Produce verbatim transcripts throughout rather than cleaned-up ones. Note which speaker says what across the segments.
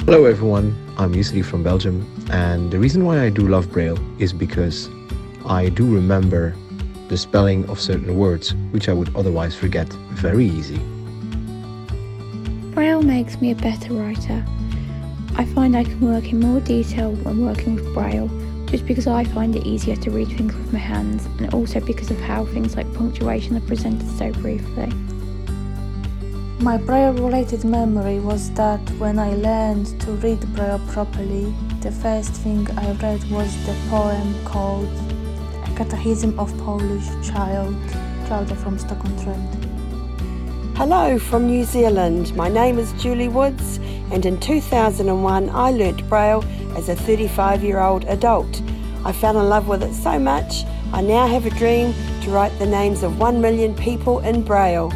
Speaker 1: Hello everyone, I'm Yusri from Belgium, and the reason why I do love Braille is because I do remember the spelling of certain words which I would otherwise forget very easy.
Speaker 2: Braille makes me a better writer. I find I can work in more detail when working with Braille, just because I find it easier to read things with my hands, and also because of how things like punctuation are presented so briefly.
Speaker 3: My Braille-related memory was that when I learned to read Braille properly, the first thing I read was the poem called A Catechism of Polish Child, Claudia from Stoke-on-Trent.
Speaker 4: Hello from New Zealand. My name is Julie Woods, and in two thousand one I learnt Braille as a thirty-five-year-old adult. I fell in love with it so much, I now have a dream to write the names of one million people in Braille.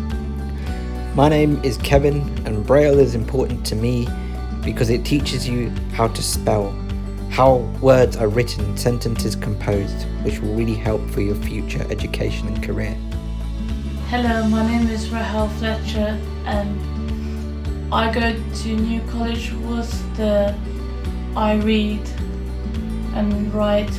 Speaker 5: My name is Kevin, and Braille is important to me because it teaches you how to spell, how words are written, sentences composed, which will really help for your future education and career.
Speaker 6: Hello, my name is Rahel Fletcher, and I go to New College Worcester. I read and write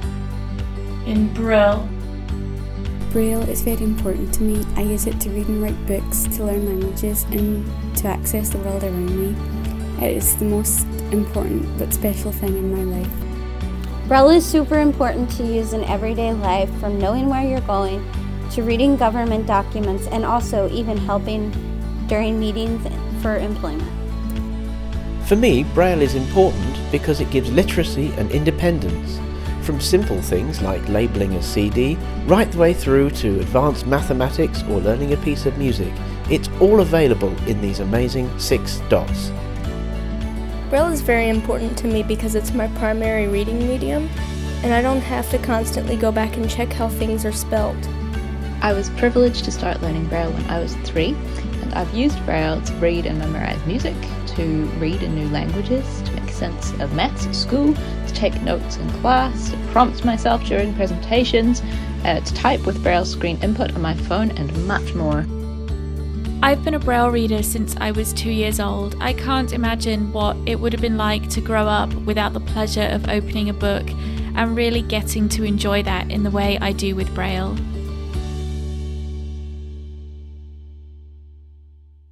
Speaker 6: in Braille.
Speaker 7: Braille is very important to me. I use it to read and write books, to learn languages, and to access the world around me. It is the most important but special thing in my life.
Speaker 8: Braille is super important to use in everyday life, from knowing where you're going to reading government documents, and also even helping during meetings for employment.
Speaker 9: For me, Braille is important because it gives literacy and independence, from simple things like labelling a C D, right the way through to advanced mathematics or learning a piece of music. It's all available in these amazing six dots.
Speaker 10: Braille is very important to me because it's my primary reading medium, and I don't have to constantly go back and check how things are spelled.
Speaker 11: I was privileged to start learning Braille when I was three, and I've used Braille to read and memorise music, to read in new languages, to make sense of maths at school, to take notes in class, to prompt myself during presentations, uh, to type with Braille screen input on my phone, and much more.
Speaker 12: I've been a Braille reader since I was two years old. I can't imagine what it would have been like to grow up without the pleasure of opening a book and really getting to enjoy that in the way I do with Braille.